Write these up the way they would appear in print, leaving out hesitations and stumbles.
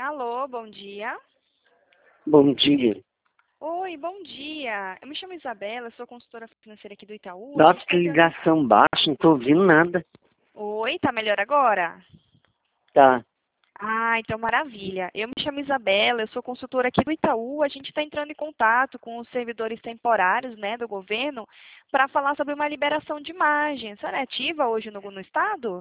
Alô, bom dia. Bom dia. Oi, bom dia. Eu me chamo Isabela, sou consultora financeira aqui do Itaú. Nossa, que ligação baixa, não tô ouvindo nada. Oi, tá melhor agora? Tá. Ah, então maravilha. Eu me chamo Isabela, eu sou consultora aqui do Itaú. A gente está entrando em contato com os servidores temporários, né, do governo, para falar sobre uma liberação de imagem. A senhora é ativa hoje no estado?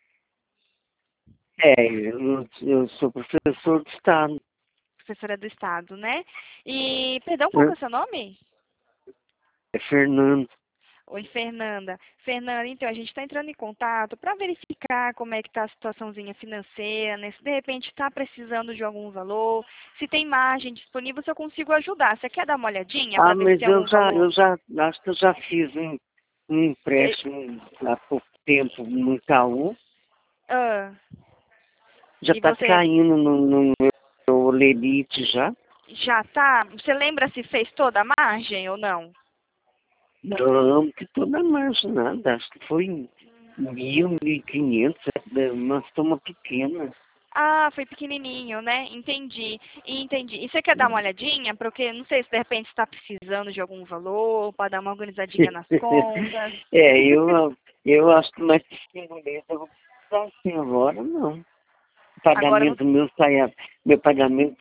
Eu sou professor de Estado. Professora do estado, né? E, perdão, qual que Né? é o seu nome? É Fernando. Oi, Fernanda. Fernanda, então, a gente está entrando em contato para verificar como é que está a situaçãozinha financeira, né? Se de repente está precisando de algum valor, se tem margem disponível, se eu consigo ajudar. Você quer dar uma olhadinha para Ah, ver se mas tem algum valor? acho que eu já fiz um Eh, empréstimo há pouco tempo no Itaú. ah, Já e tá você caindo no meu lerite já. já tá? Você lembra se fez toda a margem ou não? Não, que toda margem nada. Acho que foi 1.000, 1.500, uma soma pequena. Ah, foi pequenininho, né? Entendi, entendi. E você quer dar uma olhadinha? Porque não sei se de repente está precisando de algum valor, para dar uma organizadinha nas contas. Eu acho que mais que 5 meses eu vou precisar assim agora, não. O Agora não. pagamento meu pagamento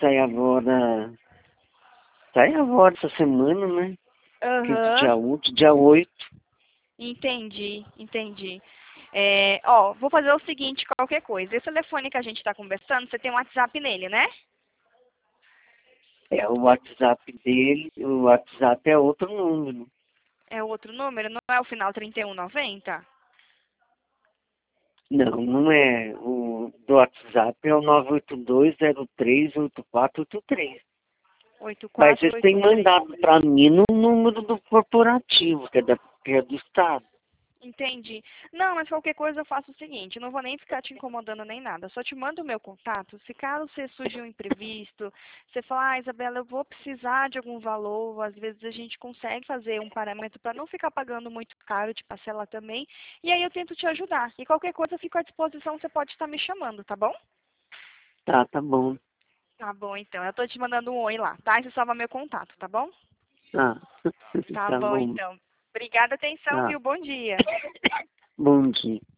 sai agora essa semana, né? Quinto Aham, dia útil, dia 8. entendi, entendi. Ó, vou fazer o seguinte, qualquer coisa. Esse telefone que a gente está conversando, você tem um WhatsApp nele, né? É o WhatsApp dele, o WhatsApp é outro número. É o outro número, não é o final 3190? Não, não é. O do WhatsApp é o 982038483. Mas eles têm 8483. mandado para mim no número do corporativo, que é do Estado. Entendi. Não, mas qualquer coisa eu faço o seguinte, eu não vou nem ficar te incomodando nem nada, só te mando o meu contato. Se caso você surgir um imprevisto, você falar, ah, Isabela, eu vou precisar de algum valor, às vezes a gente consegue fazer um pagamento para não ficar pagando muito caro de parcela também, e aí eu tento te ajudar. E qualquer coisa eu fico à disposição, você pode estar me chamando, tá bom? Tá bom. Tá bom, então. Eu tô te mandando um oi lá, tá? E você salva meu contato, tá bom? Tá. Tá Tá bom, bom. então. Obrigada, atenção, Tá. viu? Bom dia. Bom dia.